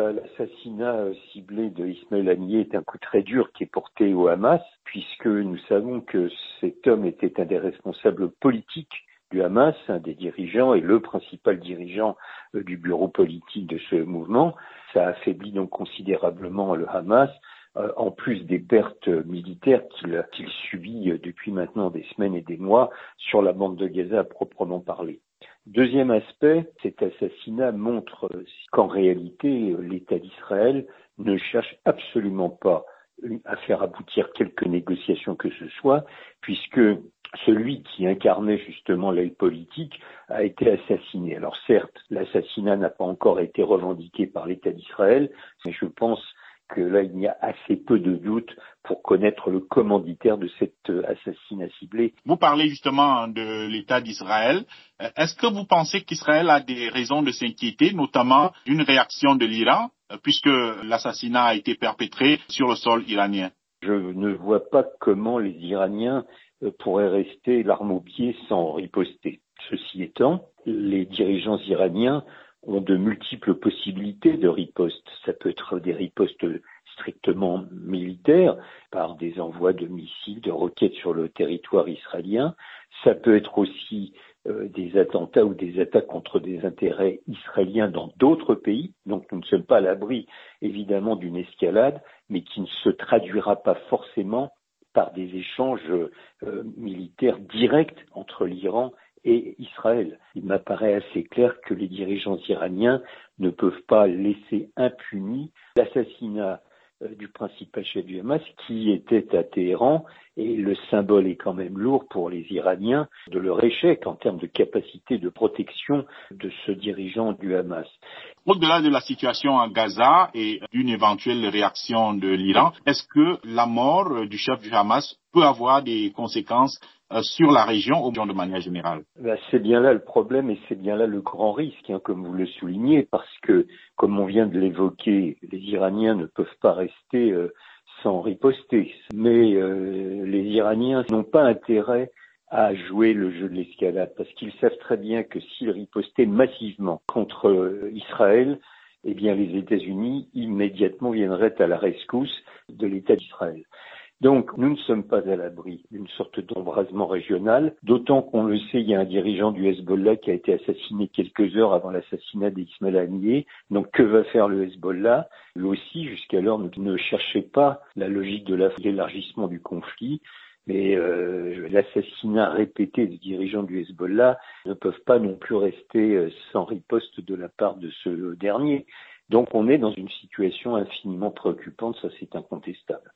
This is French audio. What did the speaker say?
L'assassinat ciblé de Ismaël Haniyeh est un coup très dur qui est porté au Hamas, puisque nous savons que cet homme était un des responsables politiques du Hamas, un des dirigeants et le principal dirigeant du bureau politique de ce mouvement. Ça affaiblit donc considérablement le Hamas, en plus des pertes militaires qu'il subit depuis maintenant des semaines et des mois sur la bande de Gaza à proprement parler. Deuxième aspect, cet assassinat montre qu'en réalité, l'État d'Israël ne cherche absolument pas à faire aboutir quelque négociation que ce soit, puisque celui qui incarnait justement l'aile politique a été assassiné. Alors certes, l'assassinat n'a pas encore été revendiqué par l'État d'Israël, mais je pense que là, il y a assez peu de doutes pour connaître le commanditaire de cet assassinat ciblé. Vous parlez justement de l'État d'Israël. Est-ce que vous pensez qu'Israël a des raisons de s'inquiéter, notamment d'une réaction de l'Iran, puisque l'assassinat a été perpétré sur le sol iranien? Je ne vois pas comment les Iraniens pourraient rester l'arme au pied sans riposter. Ceci étant, les dirigeants iraniens ont de multiples possibilités de riposte. Ça peut être des ripostes strictement militaires, par des envois de missiles, de roquettes sur le territoire israélien. Ça peut être aussi des attentats ou des attaques contre des intérêts israéliens dans d'autres pays. Donc nous ne sommes pas à l'abri, évidemment, d'une escalade, mais qui ne se traduira pas forcément par des échanges militaires directs entre l'Iran et Israël. Il m'apparaît assez clair que les dirigeants iraniens ne peuvent pas laisser impuni l'assassinat du principal chef du Hamas qui était à Téhéran, et le symbole est quand même lourd pour les Iraniens de leur échec en termes de capacité de protection de ce dirigeant du Hamas. Au-delà de la situation à Gaza et d'une éventuelle réaction de l'Iran, est-ce que la mort du chef du Hamas peut avoir des conséquences sur la région ou de manière générale? C'est bien là le problème et c'est bien là le grand risque, comme vous le soulignez, parce que, comme on vient de l'évoquer, les Iraniens ne peuvent pas rester sans riposter. Mais les Iraniens n'ont pas intérêt à jouer le jeu de l'escalade, parce qu'ils savent très bien que s'ils ripostaient massivement contre Israël, eh bien les États-Unis immédiatement viendraient à la rescousse de l'État d'Israël. Donc, nous ne sommes pas à l'abri d'une sorte d'embrasement régional, d'autant qu'on le sait, il y a un dirigeant du Hezbollah qui a été assassiné quelques heures avant l'assassinat d'Ismaël Haniyeh. Donc, que va faire le Hezbollah? Lui aussi, jusqu'alors, ne cherchait pas la logique de l'élargissement du conflit, mais l'assassinat répété des dirigeants du Hezbollah ne peuvent pas non plus rester sans riposte de la part de ce dernier. Donc, on est dans une situation infiniment préoccupante, ça c'est incontestable.